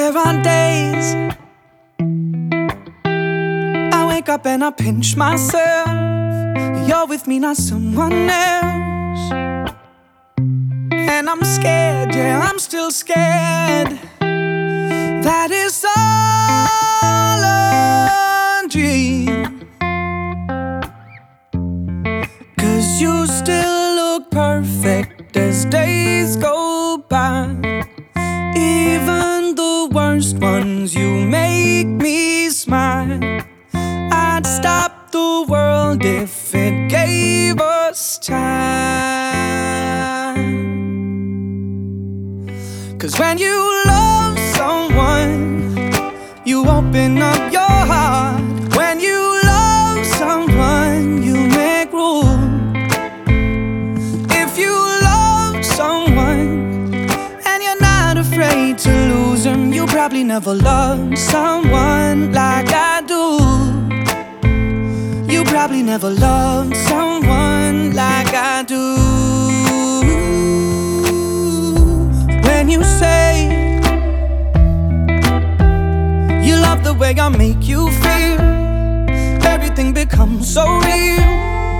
There are days I wake up and I pinch myself. You're with me, not someone else. And I'm scared, yeah, I'm still scared. That is all a dream. 'Cause you still look perfect as days go by. Even the worst ones, you make me smile. I'd stop the world if it gave us time. 'Cause when you love someone, you open up your heart. When you love someone, you make room. If you love someone and you're not afraid to lose them, you probably never loved someone like I do. You probably never loved someone like I do. When you say you love the way I make you feel, everything becomes so real.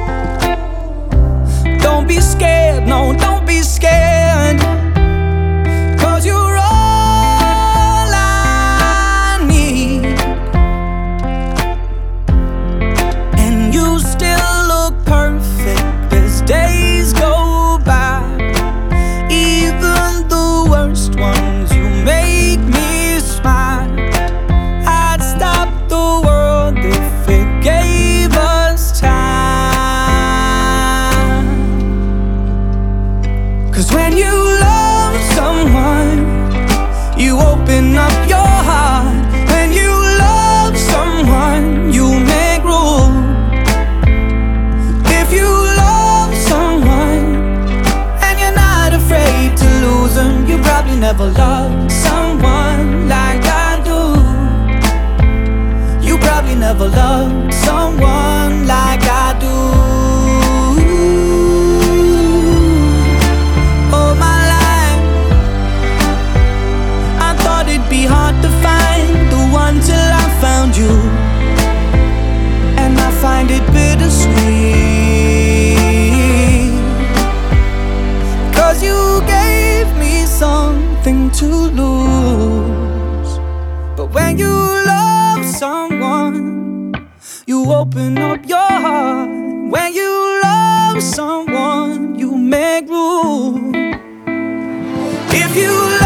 Don't be scared, no, don't be scared. 'Cause you're all I need. And you still look perfect as days go by. Even the worst ones, you make me smile. I'd stop the world if it gave us time. 'Cause when you love someone, you open up your heart. When you love someone, you make room. If you love someone and you're not afraid to lose them, you probably never loved someone like I do. You probably never loved someone like I do. All my life I thought it'd be hard to find the one till I found you. And I find it bittersweet. 'Cause you gave me something to lose. But when you love someone, you open up your heart. When you love someone, you make room. If you